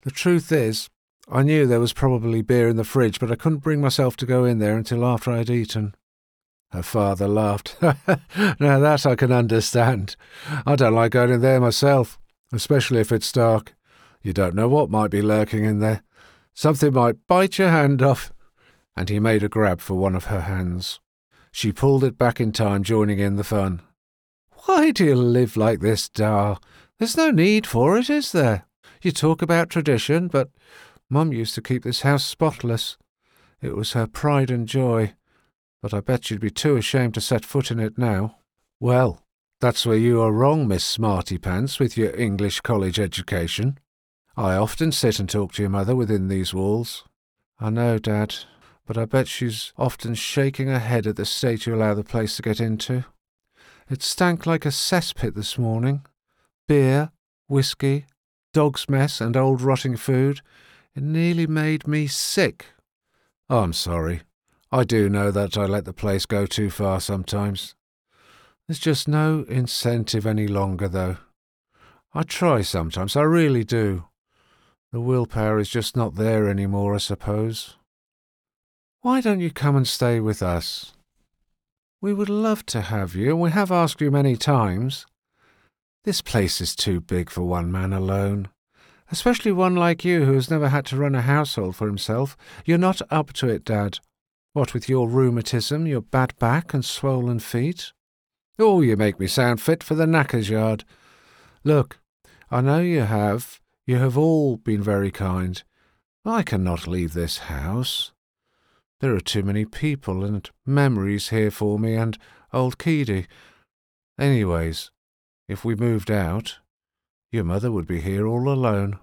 The truth is, I knew there was probably beer in the fridge, but I couldn't bring myself to go in there until after I'd eaten. Her father laughed. Now that I can understand. I don't like going in there myself, especially if it's dark. You don't know what might be lurking in there. Something might bite your hand off. And he made a grab for one of her hands. She pulled it back in time, joining in the fun. Why do you live like this, Dar? There's no need for it, is there? You talk about tradition, but Mum used to keep this house spotless. It was her pride and joy, but I bet you'd be too ashamed to set foot in it now. Well, that's where you are wrong, Miss Smarty Pants, with your English college education. I often sit and talk to your mother within these walls. I know, Dad, but I bet she's often shaking her head at the state you allow the place to get into. It stank like a cesspit this morning. Beer, whiskey, dog's mess and old rotting food. It nearly made me sick. Oh, I'm sorry. I do know that I let the place go too far sometimes. There's just no incentive any longer, though. I try sometimes, I really do. The willpower is just not there anymore, I suppose. Why don't you come and stay with us? We would love to have you, and we have asked you many times. This place is too big for one man alone, especially one like you who has never had to run a household for himself. You're not up to it, Dad. What with your rheumatism, your bad back and swollen feet? Oh, you make me sound fit for the knacker's yard. Look, I know you have all been very kind. I cannot leave this house. There are too many people and memories here for me and old Keedy. Anyways, if we moved out, your mother would be here all alone.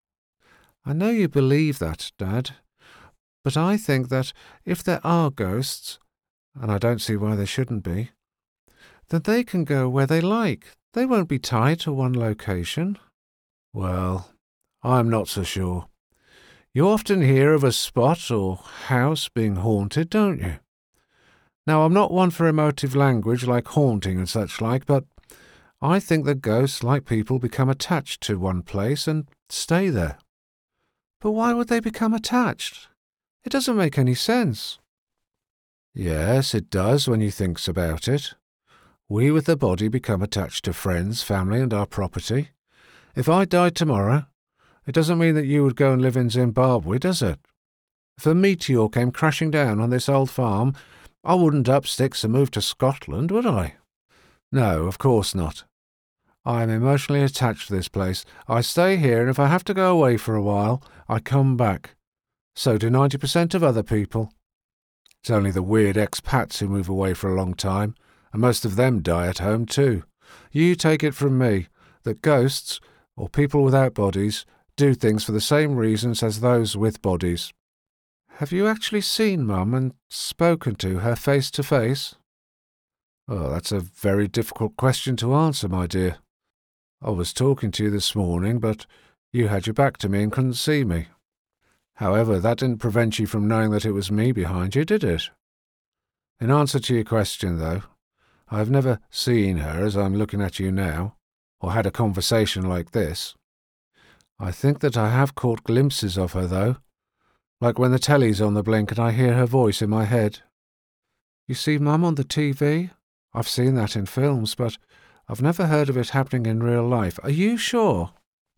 I know you believe that, Dad, but I think that if there are ghosts, and I don't see why there shouldn't be, then they can go where they like. They won't be tied to one location. Well, I'm not so sure. You often hear of a spot or house being haunted, don't you? Now, I'm not one for emotive language like haunting and such like, but I think that ghosts, like people, become attached to one place and stay there. But why would they become attached? It doesn't make any sense. Yes, it does when you think about it. We with the body become attached to friends, family and our property. If I died tomorrow, it doesn't mean that you would go and live in Zimbabwe, does it? If a meteor came crashing down on this old farm, I wouldn't up sticks and move to Scotland, would I? No, of course not. I am emotionally attached to this place. I stay here, and if I have to go away for a while, I come back. So do 90% of other people. It's only the weird expats who move away for a long time, and most of them die at home too. You take it from me that ghosts, or people without bodies, do things for the same reasons as those with bodies. Have you actually seen Mum and spoken to her face to face? Oh, that's a very difficult question to answer, my dear. I was talking to you this morning, but you had your back to me and couldn't see me. However, that didn't prevent you from knowing that it was me behind you, did it? In answer to your question, though, I have never seen her as I'm looking at you now, or had a conversation like this. I think that I have caught glimpses of her, though, like when the telly's on the blink and I hear her voice in my head. You see Mum on the TV? I've seen that in films, but I've never heard of it happening in real life. Are you sure?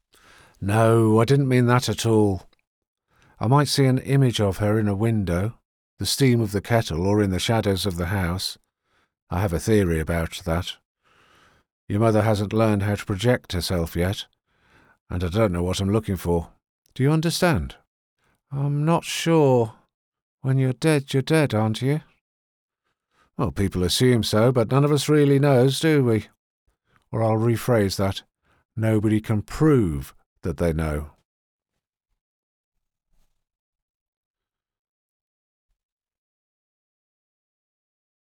No, I didn't mean that at all. I might see an image of her in a window, the steam of the kettle, or in the shadows of the house. I have a theory about that. Your mother hasn't learned how to project herself yet, and I don't know what I'm looking for. Do you understand? I'm not sure. When you're dead, aren't you? Well, people assume so, but none of us really knows, do we? Or I'll rephrase that. Nobody can prove that they know.